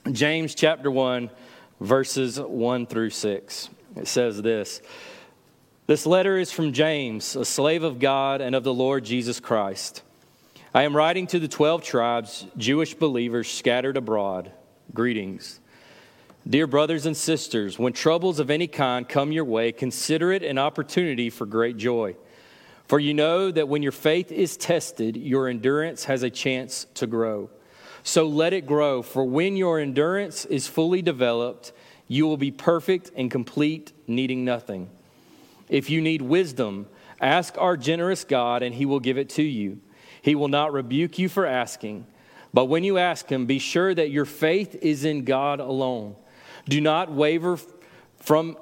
James chapter 1, verses 1 through 6. It says this: "This letter is from James, a slave of God and of the Lord Jesus Christ. I am writing to the 12 tribes, Jewish believers scattered abroad. Greetings. Dear brothers and sisters, when troubles of any kind come your way, consider it an opportunity for great joy. For you know that when your faith is tested, your endurance has a chance to grow. So let it grow, for when your endurance is fully developed, you will be perfect and complete, needing nothing. If you need wisdom, ask our generous God, and he will give it to you. He will not rebuke you for asking. But when you ask him, be sure that your faith is in God alone. Do not waver, for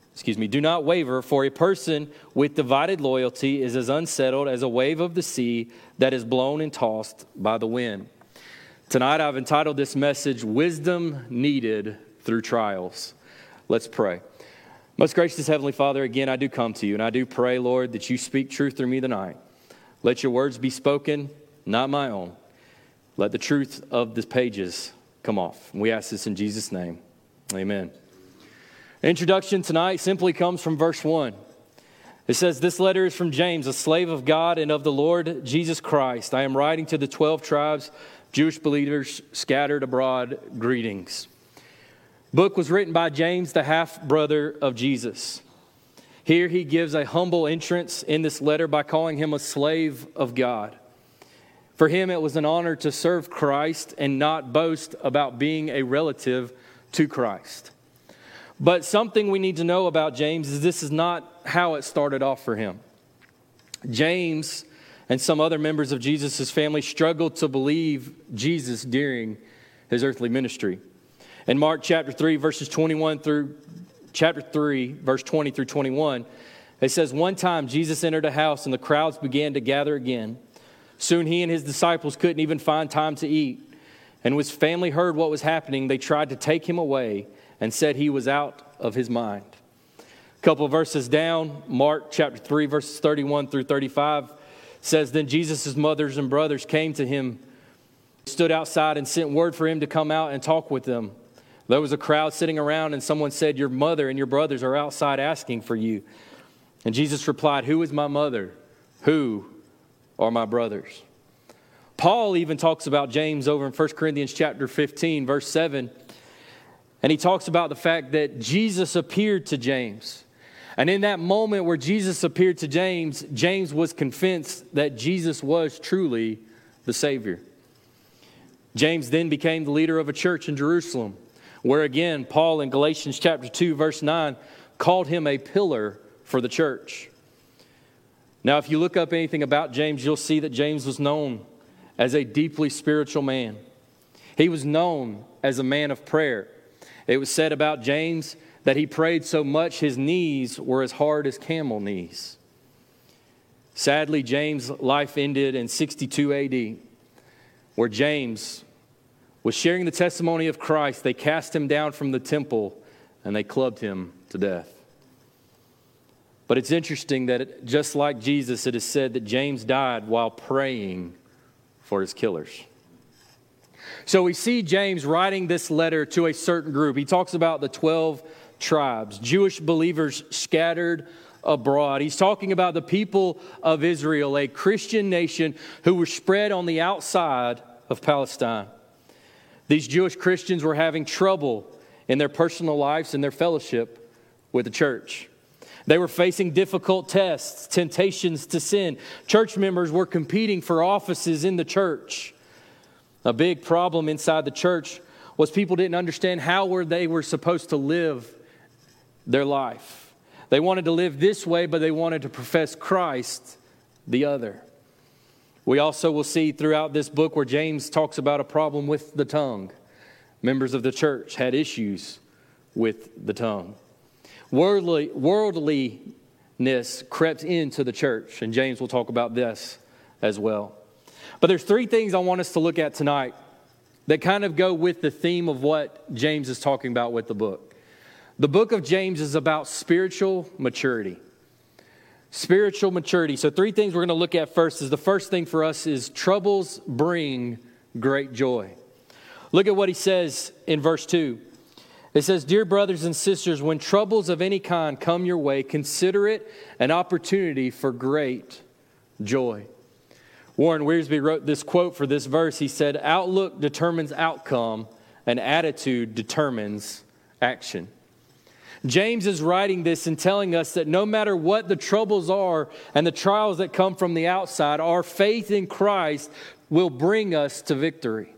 a person with divided loyalty is as unsettled as a wave of the sea that is blown and tossed by the wind." Tonight I've entitled this message, "Wisdom Needed Through Trials." Let's pray. Most gracious Heavenly Father, again I do come to you, and I do pray, Lord, that you speak truth through me tonight. Let your words be spoken, not my own. Let the truth of the pages come off. We ask this in Jesus' name. Amen. Introduction tonight simply comes from verse 1. It says, "This letter is from James, a slave of God and of the Lord Jesus Christ. I am writing to the 12 tribes, Jewish believers scattered abroad. Greetings." Book was written by James, the half-brother of Jesus. Here he gives a humble entrance in this letter by calling him a slave of God. For him, it was an honor to serve Christ and not boast about being a relative to Christ. But something we need to know about James is this is not how it started off for him. James and some other members of Jesus' family struggled to believe Jesus during his earthly ministry. In Mark chapter 3, verse 20 through 21, it says, "One time Jesus entered a house and the crowds began to gather again. Soon he and his disciples couldn't even find time to eat. And when his family heard what was happening, they tried to take him away and said he was out of his mind." A couple of verses down, Mark chapter 3, verses 31 through 35 says, "Then Jesus' mothers and brothers came to him, stood outside and sent word for him to come out and talk with them. There was a crowd sitting around, and someone said, 'Your mother and your brothers are outside asking for you.' And Jesus replied, 'Who is my mother? Who are my brothers?'" Paul even talks about James over in 1 Corinthians chapter 15, verse 7. And he talks about the fact that Jesus appeared to James. And in that moment where Jesus appeared to James, James was convinced that Jesus was truly the Savior. James then became the leader of a church in Jerusalem, where again, Paul in Galatians chapter 2, verse 9, called him a pillar for the church. Now, if you look up anything about James, you'll see that James was known as a deeply spiritual man. He was known as a man of prayer. It was said about James that he prayed so much his knees were as hard as camel knees. Sadly, James' life ended in 62 AD, where James was sharing the testimony of Christ. They cast him down from the temple and they clubbed him to death. But it's interesting that just like Jesus, it is said that James died while praying for his killers. So we see James writing this letter to a certain group. He talks about the 12 tribes, Jewish believers scattered abroad. He's talking about the people of Israel, a Christian nation who were spread on the outside of Palestine. These Jewish Christians were having trouble in their personal lives and their fellowship with the church. They were facing difficult tests, temptations to sin. Church members were competing for offices in the church. A big problem inside the church was people didn't understand how they were supposed to live their life. They wanted to live this way, but they wanted to profess Christ the other. We also will see throughout this book where James talks about a problem with the tongue. Members of the church had issues with the tongue. Worldliness crept into the church, and James will talk about this as well. But there's three things I want us to look at tonight that kind of go with the theme of what James is talking about with the book. The book of James is about spiritual maturity. Spiritual maturity. So three things we're going to look at first is the first thing for us is troubles bring great joy. Look at what he says in verse 2. It says, "Dear brothers and sisters, when troubles of any kind come your way, consider it an opportunity for great joy." Warren Wiersbe wrote this quote for this verse. He said, "Outlook determines outcome, and attitude determines action." James is writing this and telling us that no matter what the troubles are and the trials that come from the outside, our faith in Christ will bring us to victory.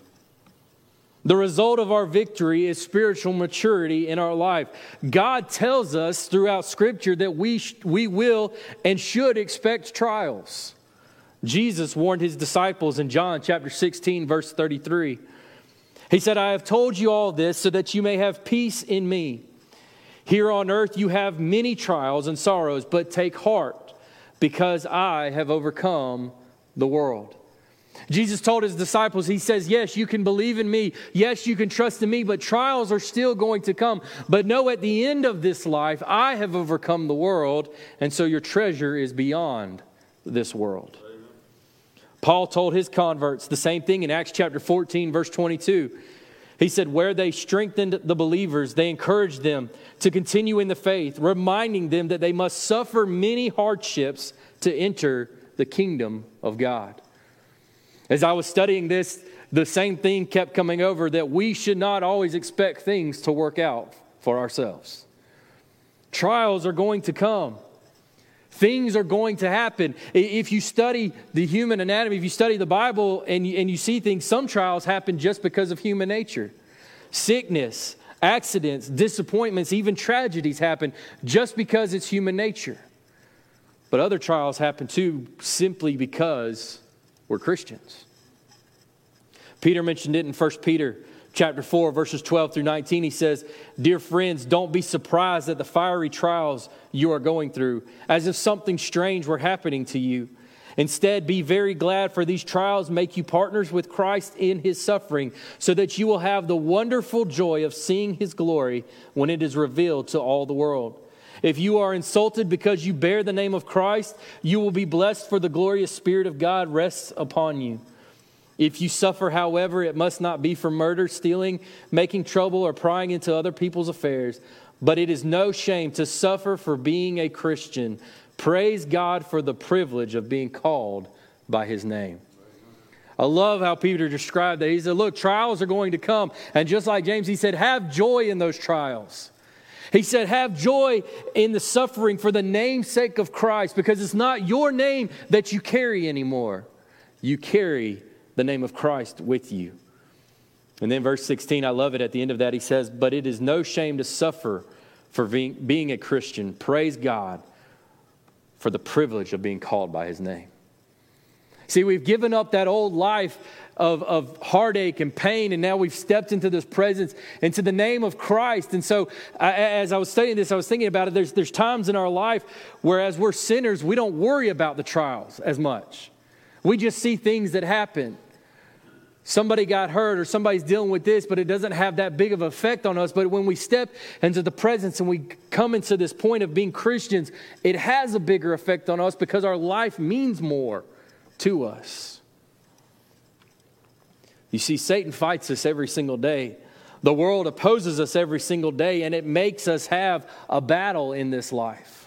The result of our victory is spiritual maturity in our life. God tells us throughout Scripture that we will and should expect trials. Jesus warned his disciples in John chapter 16, verse 33. He said, "I have told you all this so that you may have peace in me. Here on earth you have many trials and sorrows, but take heart, because I have overcome the world." Jesus told his disciples, he says, yes, you can believe in me. Yes, you can trust in me, but trials are still going to come. But know at the end of this life, I have overcome the world, and so your treasure is beyond this world. Amen. Paul told his converts the same thing in Acts chapter 14, verse 22. He said, where they strengthened the believers, they encouraged them to continue in the faith, reminding them that they must suffer many hardships to enter the kingdom of God. As I was studying this, the same thing kept coming over, that we should not always expect things to work out for ourselves. Trials are going to come. Things are going to happen. If you study the human anatomy, if you study the Bible and you see things, some trials happen just because of human nature. Sickness, accidents, disappointments, even tragedies happen just because it's human nature. But other trials happen too simply because we're Christians. Peter mentioned it in 1 Peter chapter 4, verses 12 through 19. He says, "Dear friends, don't be surprised at the fiery trials you are going through, as if something strange were happening to you. Instead, be very glad, for these trials make you partners with Christ in his suffering, so that you will have the wonderful joy of seeing his glory when it is revealed to all the world. If you are insulted because you bear the name of Christ, you will be blessed, for the glorious Spirit of God rests upon you. If you suffer, however, it must not be for murder, stealing, making trouble, or prying into other people's affairs. But it is no shame to suffer for being a Christian. Praise God for the privilege of being called by his name." I love how Peter described that. He said, look, trials are going to come. And just like James, he said, have joy in those trials. He said, have joy in the suffering for the name's sake of Christ, because it's not your name that you carry anymore. You carry the name of Christ with you. And then verse 16, I love it. At the end of that, he says, but it is no shame to suffer for being a Christian. Praise God for the privilege of being called by his name. See, we've given up that old life of heartache and pain, and now we've stepped into this presence, into the name of Christ. And so as I was studying this, I was thinking about it. There's times in our life where as we're sinners, we don't worry about the trials as much. We just see things that happen. Somebody got hurt or somebody's dealing with this, but it doesn't have that big of an effect on us. But when we step into the presence and we come into this point of being Christians, it has a bigger effect on us because our life means more to us. You see, Satan fights us every single day. The world opposes us every single day, and it makes us have a battle in this life.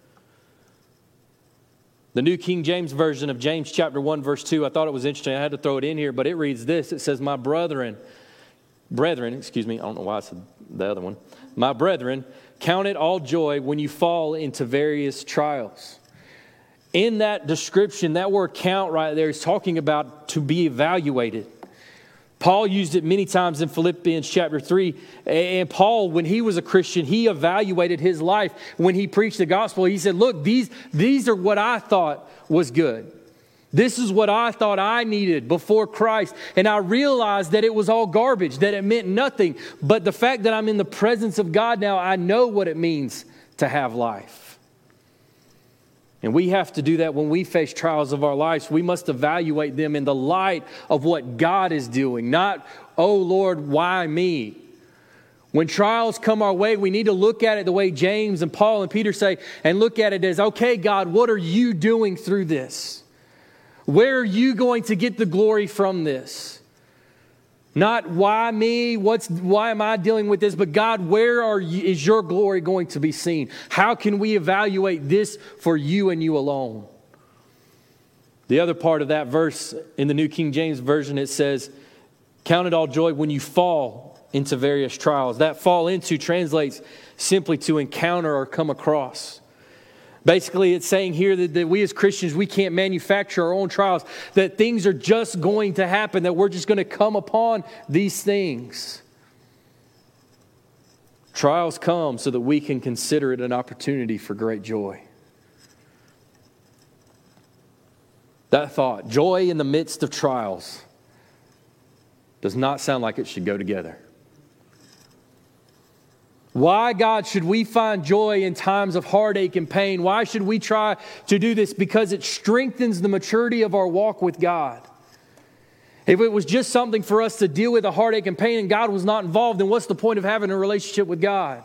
The New King James Version of James chapter 1, verse 2, I thought it was interesting. I had to throw it in here, but it reads this. It says, my brethren, I don't know why I said the other one. My brethren, count it all joy when you fall into various trials. In that description, that word count right there is talking about to be evaluated. Paul used it many times in Philippians chapter 3. And Paul, when he was a Christian, he evaluated his life. When he preached the gospel, he said, look, these are what I thought was good. This is what I thought I needed before Christ. And I realized that it was all garbage, that it meant nothing. But the fact that I'm in the presence of God now, I know what it means to have life. And we have to do that when we face trials of our lives. We must evaluate them in the light of what God is doing, not, oh Lord, why me? When trials come our way, we need to look at it the way James and Paul and Peter say, and look at it as, okay, God, what are you doing through this? Where are you going to get the glory from this? Not why me, why am I dealing with this, but God, is your glory going to be seen? How can we evaluate this for you and you alone? The other part of that verse in the New King James Version, it says, count it all joy when you fall into various trials. That fall into translates simply to encounter or come across. Basically, it's saying here that we as Christians, we can't manufacture our own trials, that things are just going to happen, that we're just going to come upon these things. Trials come so that we can consider it an opportunity for great joy. That thought, joy in the midst of trials, does not sound like it should go together. Why, God, should we find joy in times of heartache and pain? Why should we try to do this? Because it strengthens the maturity of our walk with God. If it was just something for us to deal with a heartache and pain and God was not involved, then what's the point of having a relationship with God?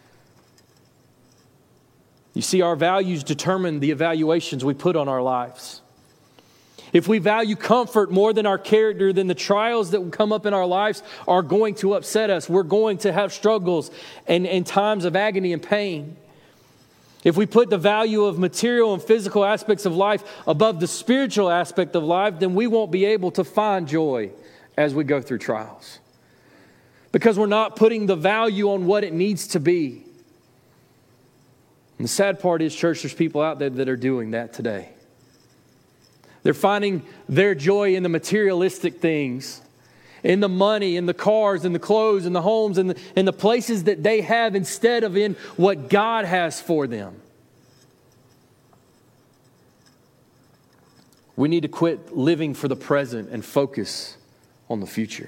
You see, our values determine the evaluations we put on our lives. If we value comfort more than our character, then the trials that will come up in our lives are going to upset us. We're going to have struggles and times of agony and pain. If we put the value of material and physical aspects of life above the spiritual aspect of life, then we won't be able to find joy as we go through trials. Because we're not putting the value on what it needs to be. And the sad part is, church, there's people out there that are doing that today. They're finding their joy in the materialistic things, in the money, in the cars, in the clothes, in the homes, in the places that they have instead of in what God has for them. We need to quit living for the present and focus on the future.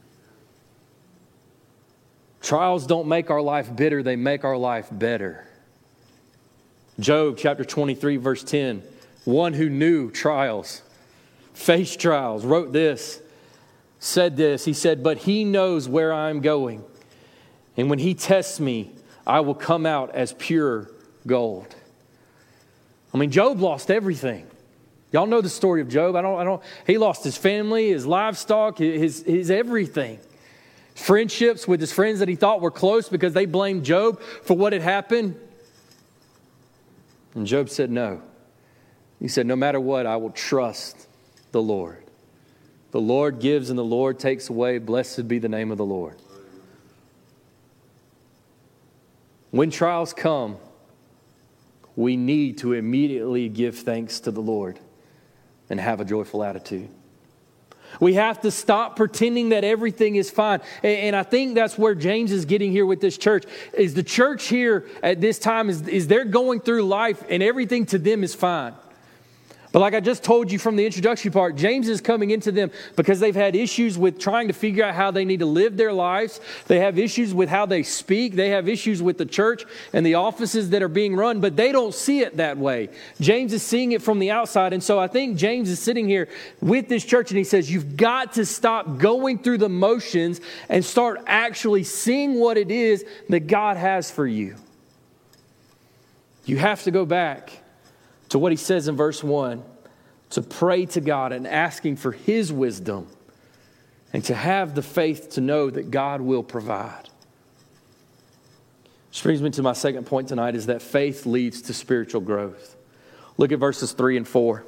Trials don't make our life bitter, they make our life better. Job chapter 23, verse 10. One who knew trials, faced trials, wrote this, said this. He said, but he knows where I'm going. And when he tests me, I will come out as pure gold. I mean, Job lost everything. Y'all know the story of Job. He lost his family, his livestock, his everything. Friendships with his friends that he thought were close because they blamed Job for what had happened. And Job said no. He said, no matter what, I will trust the Lord. The Lord gives and the Lord takes away. Blessed be the name of the Lord. When trials come, we need to immediately give thanks to the Lord and have a joyful attitude. We have to stop pretending that everything is fine. And I think that's where James is getting here with this church. Is the church here at this time, is they're going through life and everything to them is fine. But like I just told you from the introductory part, James is coming into them because they've had issues with trying to figure out how they need to live their lives. They have issues with how they speak. They have issues with the church and the offices that are being run, but they don't see it that way. James is seeing it from the outside. And so I think James is sitting here with this church and he says, you've got to stop going through the motions and start actually seeing what it is that God has for you. You have to go back to what he says in verse 1, to pray to God and asking for his wisdom and to have the faith to know that God will provide. Which brings me to my second point tonight, is that faith leads to spiritual growth. Look at verses 3 and 4.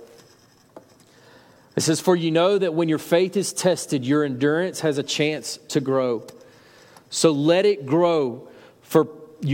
It says, for you know that when your faith is tested, your endurance has a chance to grow. So let it grow, for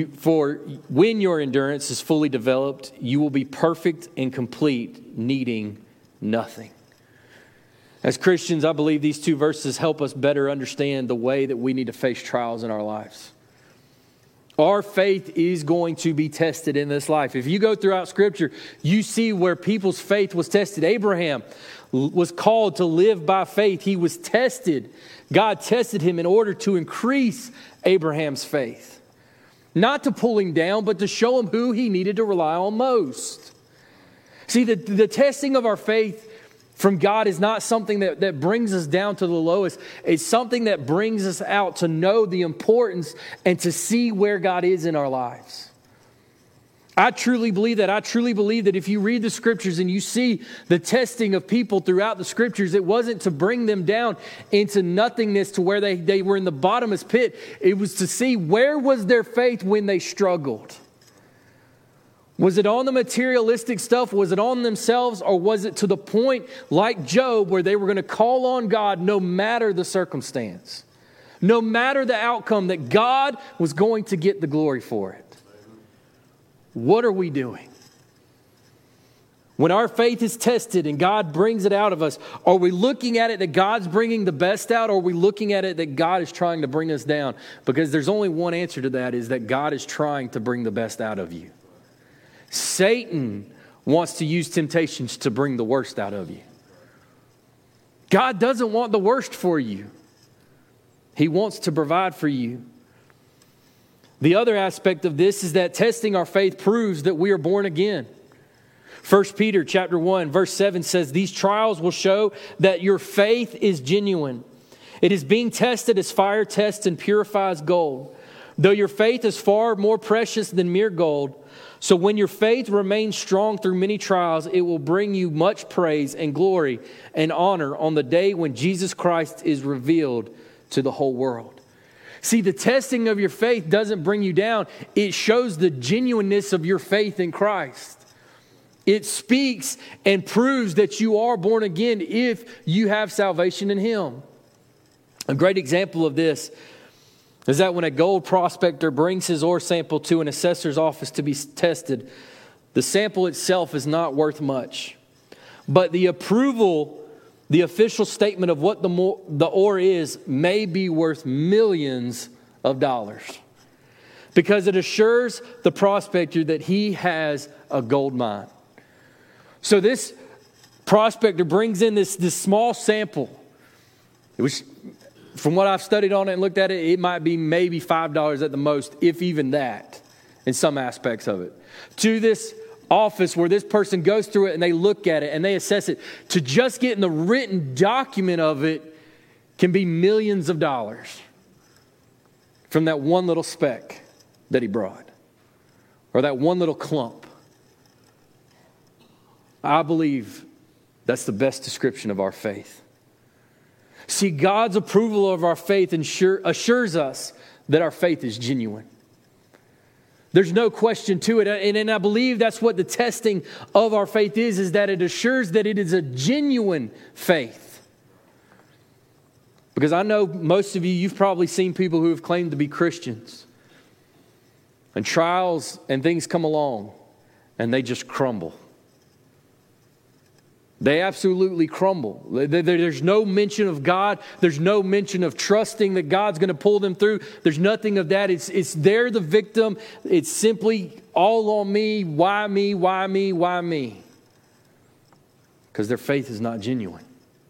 when your endurance is fully developed, you will be perfect and complete, needing nothing. As Christians, I believe these two verses help us better understand the way that we need to face trials in our lives. Our faith is going to be tested in this life. If you go throughout Scripture, you see where people's faith was tested. Abraham was called to live by faith. He was tested. God tested him in order to increase Abraham's faith. Not to pull him down, but to show him who he needed to rely on most. See, the testing of our faith from God is not something that brings us down to the lowest. It's something that brings us out to know the importance and to see where God is in our lives. I truly believe that. I truly believe that if you read the scriptures and you see the testing of people throughout the scriptures, it wasn't to bring them down into nothingness to where they were in the bottomless pit. It was to see where was their faith when they struggled. Was it on the materialistic stuff? Was it on themselves? Or was it to the point like Job where they were going to call on God no matter the circumstance? No matter the outcome, that God was going to get the glory for it. What are we doing? When our faith is tested and God brings it out of us, are we looking at it that God's bringing the best out, or are we looking at it that God is trying to bring us down? Because there's only one answer to that, is that God is trying to bring the best out of you. Satan wants to use temptations to bring the worst out of you. God doesn't want the worst for you. He wants to provide for you. The other aspect of this is that testing our faith proves that we are born again. 1 Peter chapter 1, verse 7 says, "These trials will show that your faith is genuine. It is being tested as fire tests and purifies gold. Though your faith is far more precious than mere gold, so when your faith remains strong through many trials, it will bring you much praise and glory and honor on the day when Jesus Christ is revealed to the whole world." See, the testing of your faith doesn't bring you down. It shows the genuineness of your faith in Christ. It speaks and proves that you are born again if you have salvation in Him. A great example of this is that when a gold prospector brings his ore sample to an assessor's office to be tested, the sample itself is not worth much. But the approval, the official statement of what the ore is, may be worth millions of dollars. Because it assures the prospector that he has a gold mine. So this prospector brings in this small sample. It was, from what I've studied on it and looked at it, it might be maybe $5 at the most, if even that, in some aspects of it, to this office where this person goes through it and they look at it and they assess it. To just get in the written document of it can be millions of dollars from that one little speck that he brought, or that one little clump. I believe that's the best description of our faith. See, God's approval of our faith assures us that our faith is genuine. There's no question to it. And I believe that's what the testing of our faith is that it assures that it is a genuine faith. Because I know most of you, you've probably seen people who have claimed to be Christians. And trials and things come along and they just crumble. They absolutely crumble. There's no mention of God. There's no mention of trusting that God's going to pull them through. There's nothing of that. It's they're the victim. It's simply all on me. Why me? Why me? Why me? Because their faith is not genuine.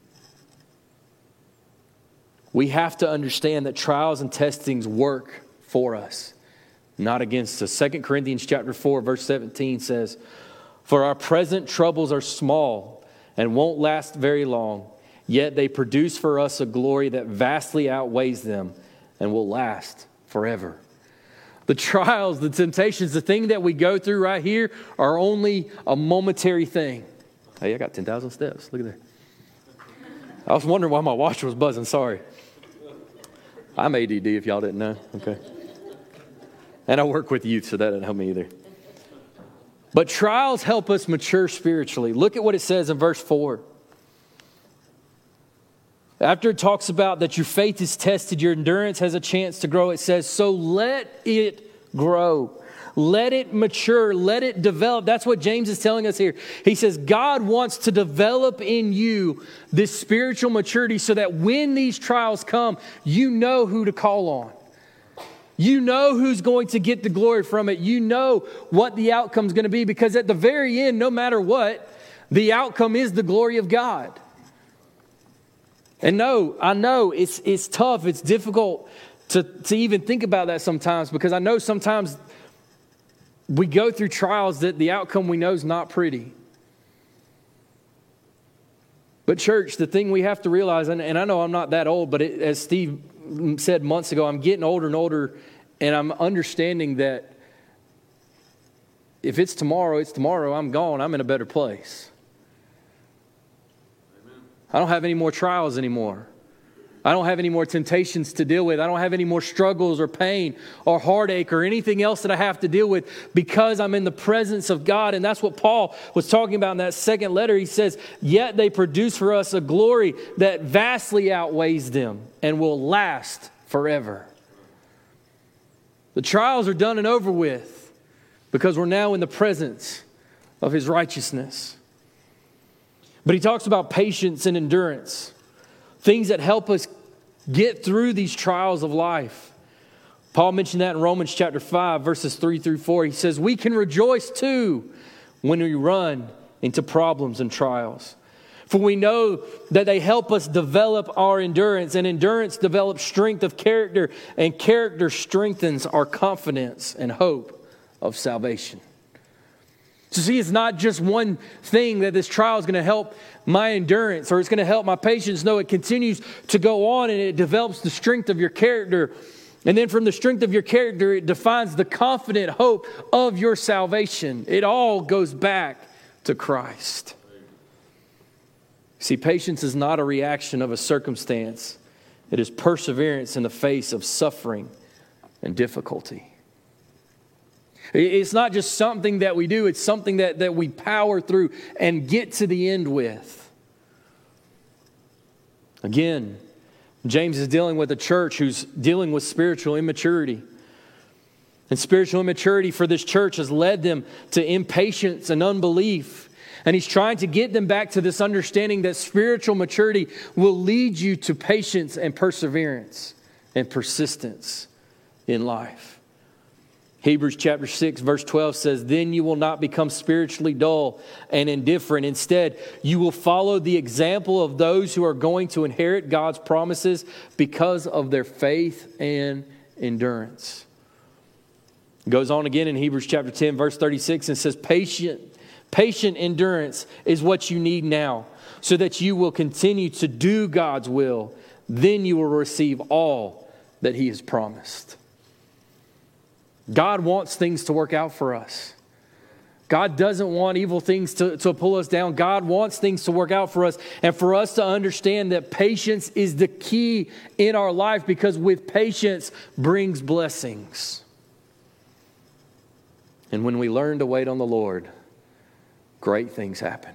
We have to understand that trials and testings work for us, not against us. 2 Corinthians chapter 4, verse 17 says, "For our present troubles are small and won't last very long, yet they produce for us a glory that vastly outweighs them and will last forever." The trials, the temptations, the thing that we go through right here are only a momentary thing. Hey, I got 10,000 steps. Look at that. I was wondering why my watch was buzzing. Sorry. I'm ADD if y'all didn't know. Okay. And I work with youth, so that didn't help me either. But trials help us mature spiritually. Look at what it says in verse 4. After it talks about that your faith is tested, your endurance has a chance to grow, it says, so let it grow. Let it mature. Let it develop. That's what James is telling us here. He says God wants to develop in you this spiritual maturity so that when these trials come, you know who to call on. You know who's going to get the glory from it. You know what the outcome is going to be, because at the very end, no matter what, the outcome is the glory of God. And no, I know it's tough. It's difficult to even think about that sometimes, because I know sometimes we go through trials that the outcome we know is not pretty. But church, the thing we have to realize, and I know I'm not that old, but as Steve said months ago, I'm getting older and older, and I'm understanding that if it's tomorrow, it's tomorrow. I'm gone. I'm in a better place. Amen. I don't have any more trials anymore. I don't have any more temptations to deal with. I don't have any more struggles or pain or heartache or anything else that I have to deal with because I'm in the presence of God. And that's what Paul was talking about in that second letter. He says, yet they produce for us a glory that vastly outweighs them and will last forever. The trials are done and over with because we're now in the presence of His righteousness. But he talks about patience and endurance. Things that help us get through these trials of life. Paul mentioned that in Romans chapter 5, verses 3 through 4. He says, we can rejoice too when we run into problems and trials. For we know that they help us develop our endurance, and endurance develops strength of character, and character strengthens our confidence and hope of salvation. So see, it's not just one thing that this trial is going to help my endurance or it's going to help my patience. No, it continues to go on and it develops the strength of your character. And then from the strength of your character, it defines the confident hope of your salvation. It all goes back to Christ. See, patience is not a reaction of a circumstance. It is perseverance in the face of suffering and difficulty. It's not just something that we do, it's something that we power through and get to the end with. Again, James is dealing with a church who's dealing with spiritual immaturity. And spiritual immaturity for this church has led them to impatience and unbelief. And he's trying to get them back to this understanding that spiritual maturity will lead you to patience and perseverance and persistence in life. Hebrews chapter 6 verse 12 says, then you will not become spiritually dull and indifferent. Instead, you will follow the example of those who are going to inherit God's promises because of their faith and endurance. It goes on again in Hebrews chapter 10 verse 36 and says, patient endurance is what you need now so that you will continue to do God's will. Then you will receive all that He has promised. God wants things to work out for us. God doesn't want evil things to pull us down. God wants things to work out for us and for us to understand that patience is the key in our life because with patience brings blessings. And when we learn to wait on the Lord, great things happen.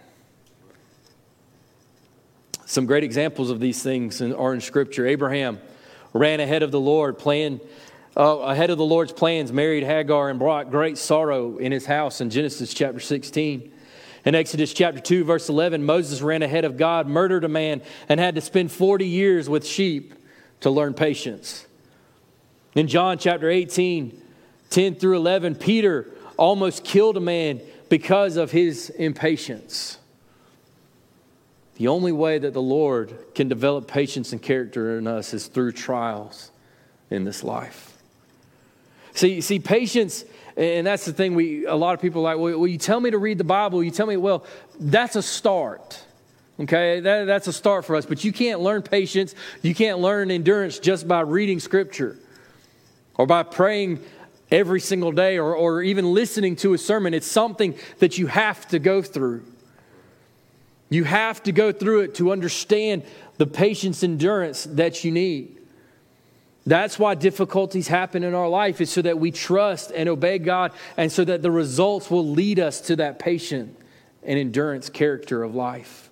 Some great examples of these things are in Scripture. Abraham ran ahead of the Lord, ahead of the Lord's plans, married Hagar and brought great sorrow in his house in Genesis chapter 16. In Exodus chapter 2 verse 11, Moses ran ahead of God, murdered a man, and had to spend 40 years with sheep to learn patience. In John chapter 18, 10 through 11, Peter almost killed a man because of his impatience. The only way that the Lord can develop patience and character in us is through trials in this life. See, patience, and that's the thing a lot of people are like, well, you tell me to read the Bible. You tell me, well, that's a start. Okay, that's a start for us. But you can't learn patience. You can't learn endurance just by reading Scripture or by praying every single day or even listening to a sermon. It's something that you have to go through. You have to go through it to understand the patience, endurance that you need. That's why difficulties happen in our life, is so that we trust and obey God and so that the results will lead us to that patient and endurance character of life.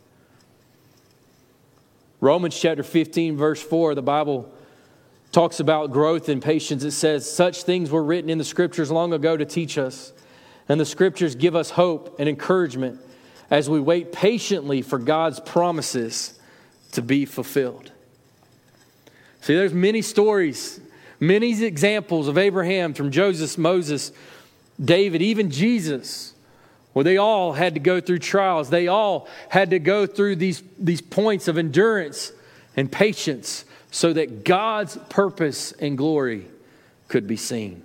Romans chapter 15 verse 4, the Bible talks about growth and patience. It says, such things were written in the Scriptures long ago to teach us. And the Scriptures give us hope and encouragement as we wait patiently for God's promises to be fulfilled. See, there's many stories, many examples of Abraham, from Joseph, Moses, David, even Jesus, where they all had to go through trials. They all had to go through these points of endurance and patience so that God's purpose and glory could be seen.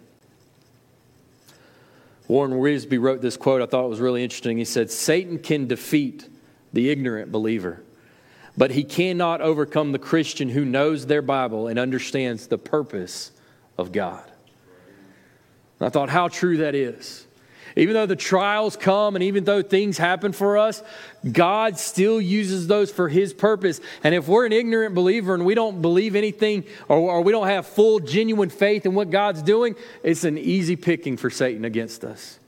Warren Wiersbe wrote this quote I thought was really interesting. He said, Satan can defeat the ignorant believer, but he cannot overcome the Christian who knows their Bible and understands the purpose of God. And I thought how true that is. Even though the trials come and even though things happen for us, God still uses those for His purpose. And if we're an ignorant believer and we don't believe anything or we don't have full, genuine faith in what God's doing, it's an easy picking for Satan against us.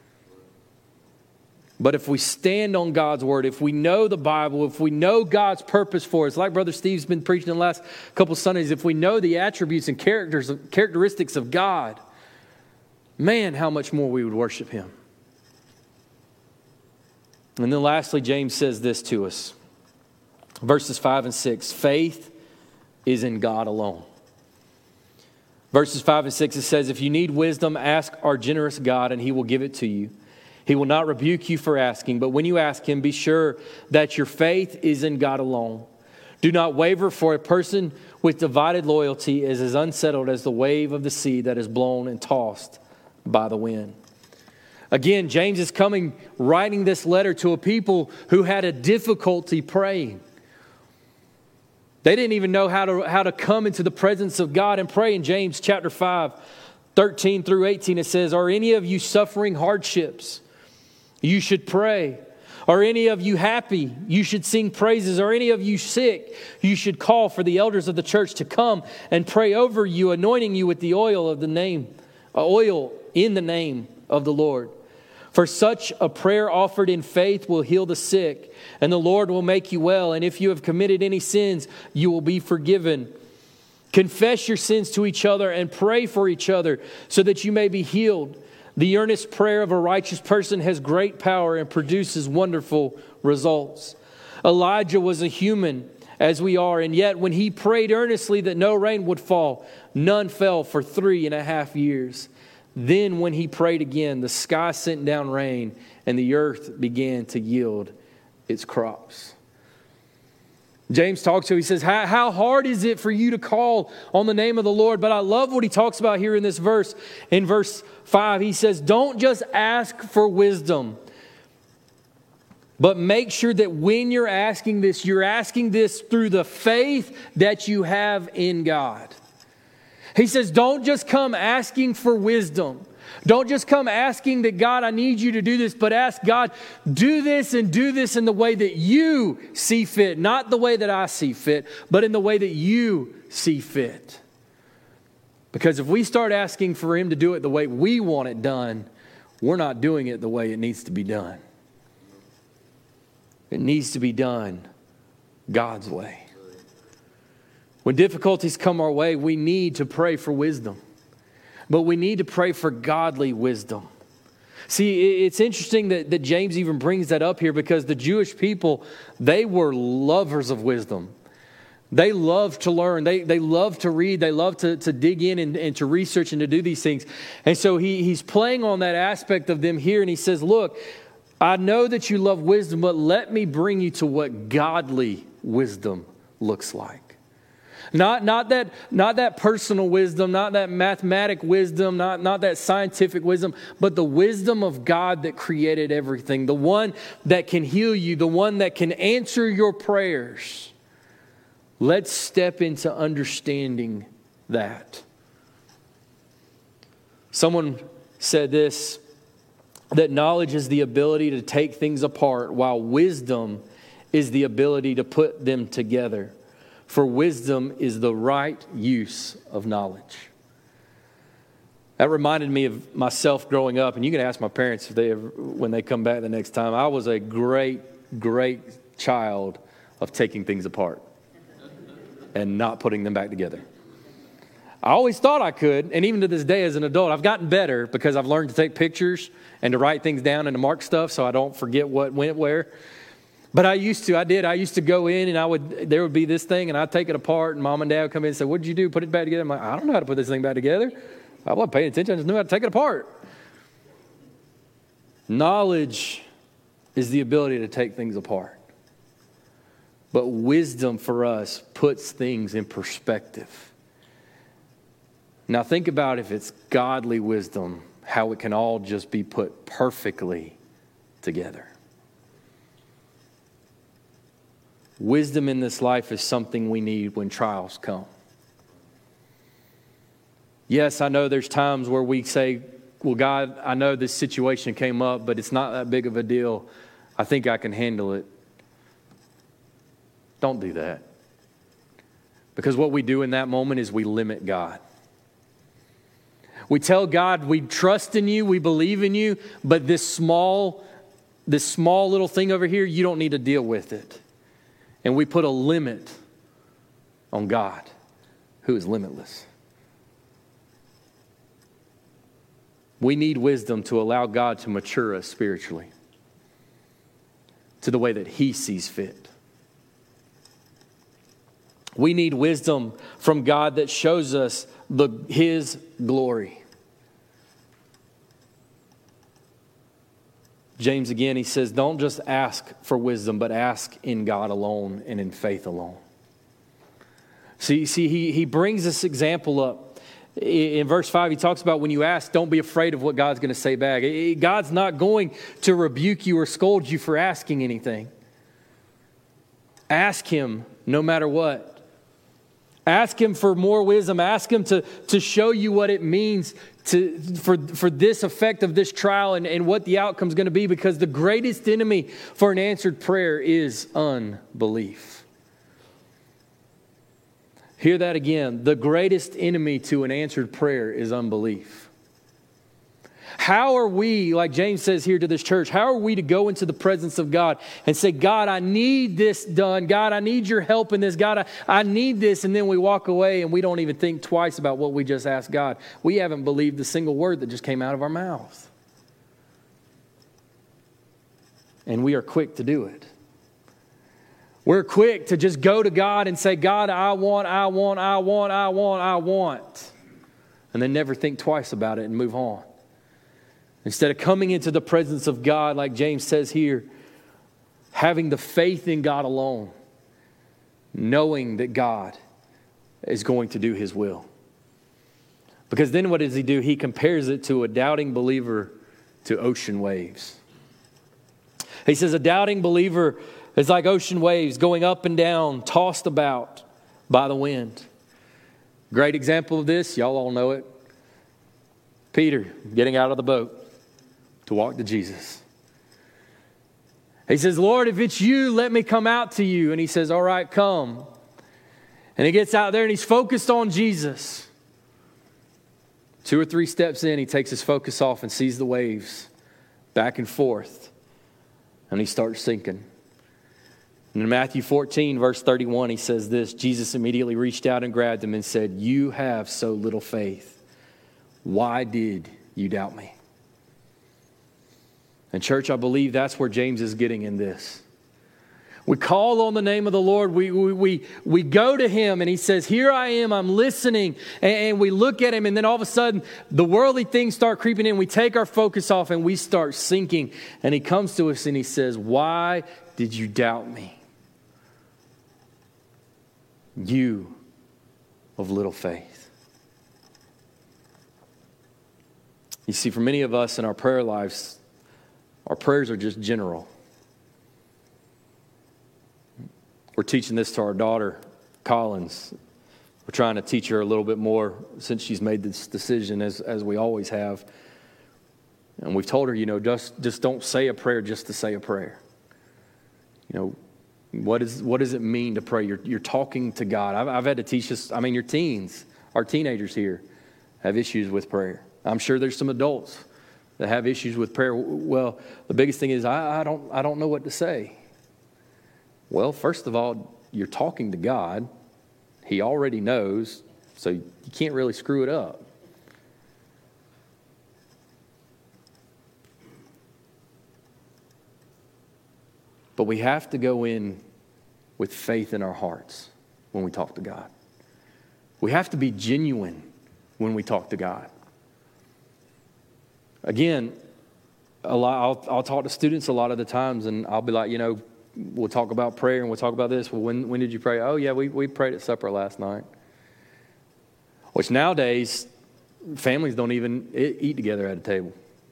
But if we stand on God's word, if we know the Bible, if we know God's purpose for us, like Brother Steve's been preaching in the last couple Sundays, if we know the attributes and characteristics of God, man, how much more we would worship Him. And then lastly, James says this to us. Verses 5 and 6, faith is in God alone. Verses 5 and 6, it says, if you need wisdom, ask our generous God and He will give it to you. He will not rebuke you for asking, but when you ask Him, be sure that your faith is in God alone. Do not waver, for a person with divided loyalty is as unsettled as the wave of the sea that is blown and tossed by the wind. Again, James is writing this letter to a people who had a difficulty praying. They didn't even know how to come into the presence of God and pray. In James chapter 5, 13 through 18, it says, are any of you suffering hardships? You should pray. Are any of you happy? You should sing praises. Are any of you sick? You should call for the elders of the church to come and pray over you, anointing you with the oil in the name of the Lord. For such a prayer offered in faith will heal the sick, and the Lord will make you well. And if you have committed any sins, you will be forgiven. Confess your sins to each other and pray for each other so that you may be healed. The earnest prayer of a righteous person has great power and produces wonderful results. Elijah was a human as we are, and yet when he prayed earnestly that no rain would fall, none fell for 3.5 years. Then when he prayed again, the sky sent down rain and the earth began to yield its crops. James talks to him, he says, how hard is it for you to call on the name of the Lord? But I love what he talks about here in this verse. In verse 5, he says, don't just ask for wisdom, but make sure that when you're asking this through the faith that you have in God. He says, don't just come asking for wisdom. Don't just come asking that, God, I need you to do this, but ask God, do this in the way that you see fit. Not the way that I see fit, but in the way that you see fit. Because if we start asking for Him to do it the way we want it done, we're not doing it the way it needs to be done. It needs to be done God's way. When difficulties come our way, we need to pray for wisdom. But we need to pray for godly wisdom. See, it's interesting that James even brings that up here because the Jewish people, they were lovers of wisdom. They loved to learn. They loved to read. They loved to dig in and to research and to do these things. And so he's playing on that aspect of them here. And he says, look, I know that you love wisdom, but let me bring you to what godly wisdom looks like. Not that personal wisdom, not that mathematic wisdom, not that scientific wisdom, but the wisdom of God that created everything, the one that can heal you, the one that can answer your prayers. Let's step into understanding that. Someone said this, that knowledge is the ability to take things apart, while wisdom is the ability to put them together. For wisdom is the right use of knowledge. That reminded me of myself growing up, and you can ask my parents when they come back the next time. I was a great child of taking things apart and not putting them back together. I always thought I could, and even to this day as an adult, I've gotten better because I've learned to take pictures and to write things down and to mark stuff so I don't forget what went where. But I used to go in and there would be this thing and I'd take it apart and Mom and Dad would come in and say, what did you do? Put it back together. I'm like, I don't know how to put this thing back together. I wasn't paying attention. I just knew how to take it apart. Knowledge is the ability to take things apart. But wisdom for us puts things in perspective. Now think about if it's godly wisdom, how it can all just be put perfectly together. Wisdom in this life is something we need when trials come. Yes, I know there's times where we say, well, God, I know this situation came up, but it's not that big of a deal. I think I can handle it. Don't do that. Because what we do in that moment is we limit God. We tell God we trust in you, we believe in you, but this small little thing over here, you don't need to deal with it. And we put a limit on God, who is limitless. We need wisdom to allow God to mature us spiritually to the way that He sees fit. We need wisdom from God that shows us His glory. James again, he says, don't just ask for wisdom, but ask in God alone and in faith alone. See, he brings this example up. In verse 5, he talks about when you ask, don't be afraid of what God's going to say back. God's not going to rebuke you or scold you for asking anything. Ask Him no matter what. Ask Him for more wisdom. Ask Him to show you what it means for this effect of this trial and what the outcome is going to be, because the greatest enemy for an answered prayer is unbelief. Hear that again. The greatest enemy to an answered prayer is unbelief. How are we, like James says here to this church, how are we to go into the presence of God and say, God, I need this done. God, I need your help in this. God, I need this. And then we walk away and we don't even think twice about what we just asked God. We haven't believed a single word that just came out of our mouth. And we are quick to do it. We're quick to just go to God and say, God, I want. And then never think twice about it and move on. Instead of coming into the presence of God, like James says here, having the faith in God alone, knowing that God is going to do His will. Because then what does He do? He compares it to a doubting believer to ocean waves. He says a doubting believer is like ocean waves going up and down, tossed about by the wind. Great example of this, y'all all know it. Peter getting out of the boat to walk to Jesus. He says, Lord, if it's you, let me come out to you. And He says, all right, come. And he gets out there and he's focused on Jesus. 2 or 3 steps in, he takes his focus off and sees the waves back and forth. And he starts sinking. And in Matthew 14, verse 31, he says this, Jesus immediately reached out and grabbed him and said, you have so little faith. Why did you doubt me? And church, I believe that's where James is getting in this. We call on the name of the Lord. We go to Him and He says, here I am, I'm listening. And we look at Him and then all of a sudden the worldly things start creeping in. We take our focus off and we start sinking. And He comes to us and He says, why did you doubt me? You of little faith. You see, for many of us in our prayer lives, our prayers are just general. We're teaching this to our daughter, Collins. We're trying to teach her a little bit more since she's made this decision, as we always have. And we've told her, just don't say a prayer just to say a prayer. What does it mean to pray? You're talking to God. I've had to teach this. Your teens, our teenagers here, have issues with prayer. I'm sure there's some adults that have issues with prayer. Well, the biggest thing is I don't know what to say. Well, first of all, you're talking to God. He already knows, so you can't really screw it up. But we have to go in with faith in our hearts when we talk to God. We have to be genuine when we talk to God. Again, I'll talk to students a lot of the times, and I'll be like, we'll talk about prayer and we'll talk about this. Well, when did you pray? Oh, yeah, we prayed at supper last night. Which nowadays, families don't even eat together at a table.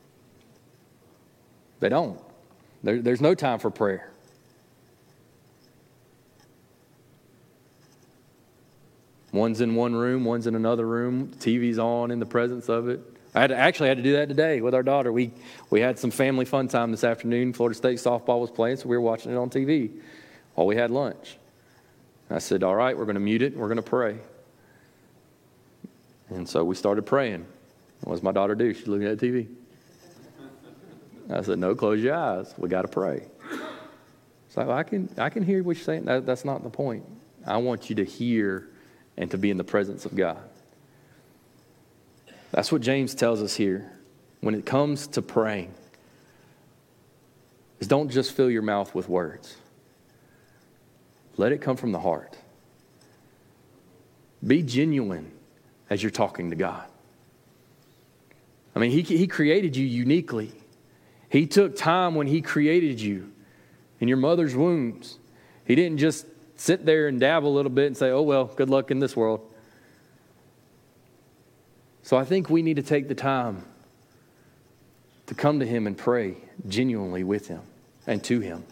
They don't. There's no time for prayer. One's in one room, one's in another room. TV's on in the presence of it. I actually had to do that today with our daughter. We had some family fun time this afternoon. Florida State softball was playing, so we were watching it on TV while we had lunch. And I said, all right, we're going to mute it and we're going to pray. And so we started praying. What does my daughter do? She's looking at the TV. I said, no, close your eyes. We got to pray. So I can hear what you're saying. That's not the point. I want you to hear and to be in the presence of God. That's what James tells us here. When it comes to praying, is don't just fill your mouth with words. Let it come from the heart. Be genuine as you're talking to God. I mean, He created you uniquely. He took time when He created you in your mother's wombs. He didn't just sit there and dabble a little bit and say, oh, well, good luck in this world. So I think we need to take the time to come to Him and pray genuinely with Him and to Him.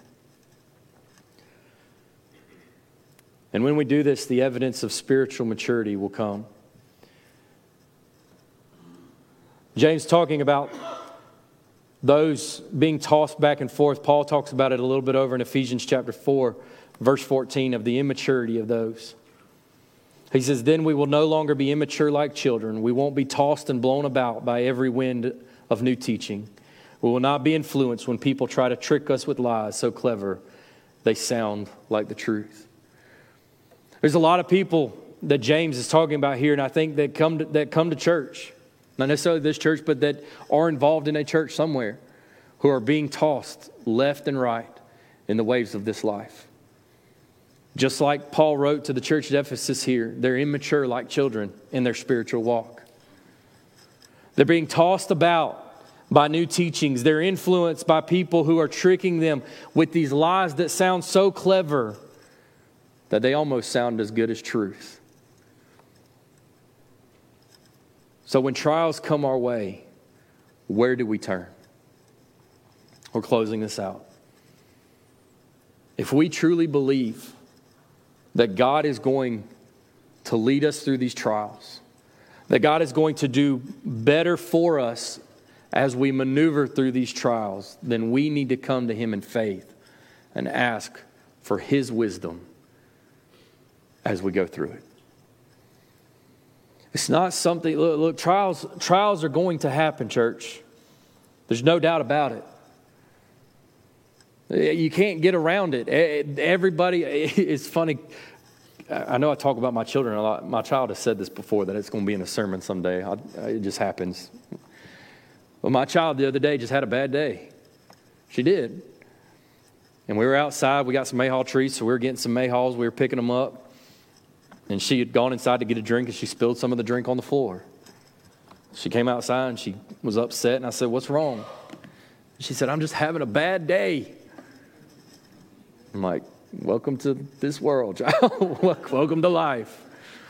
And when we do this, the evidence of spiritual maturity will come. James talking about those being tossed back and forth. Paul talks about it a little bit over in Ephesians chapter 4, verse 14, of the immaturity of those. He says, then we will no longer be immature like children. We won't be tossed and blown about by every wind of new teaching. We will not be influenced when people try to trick us with lies so clever they sound like the truth. There's a lot of people that James is talking about here, and I think that come to church. Not necessarily this church, but that are involved in a church somewhere, who are being tossed left and right in the waves of this life. Just like Paul wrote to the church at Ephesus here, they're immature like children in their spiritual walk. They're being tossed about by new teachings. They're influenced by people who are tricking them with these lies that sound so clever that they almost sound as good as truth. So when trials come our way, where do we turn? We're closing this out. If we truly believe that God is going to lead us through these trials, that God is going to do better for us as we maneuver through these trials, then we need to come to Him in faith and ask for His wisdom as we go through it. It's not something, look, trials are going to happen, church. There's no doubt about it. You can't get around it. Everybody, it's funny. I know I talk about my children a lot. My child has said this before, that it's going to be in a sermon someday. It just happens. Well, my child the other day just had a bad day. She did. And we were outside. We got some mayhaw trees, so we were getting some mayhaws. We were picking them up. And she had gone inside to get a drink, and she spilled some of the drink on the floor. She came outside, and she was upset. And I said, what's wrong? She said, I'm just having a bad day. I'm like, welcome to this world, child. Welcome to life.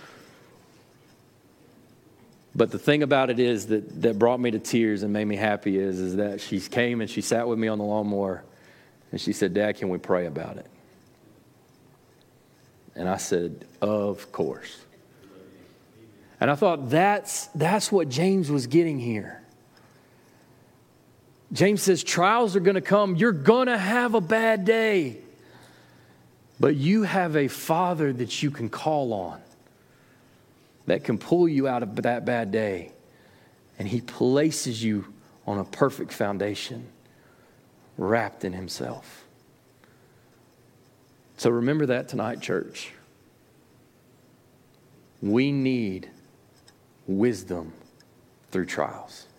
But the thing about it is that brought me to tears and made me happy is that she came and she sat with me on the lawnmower and she said, Dad, can we pray about it? And I said, of course. And I thought that's what James was getting here. James says trials are going to come. You're going to have a bad day. But you have a Father that you can call on that can pull you out of that bad day. And He places you on a perfect foundation, wrapped in Himself. So remember that tonight, church. We need wisdom through trials.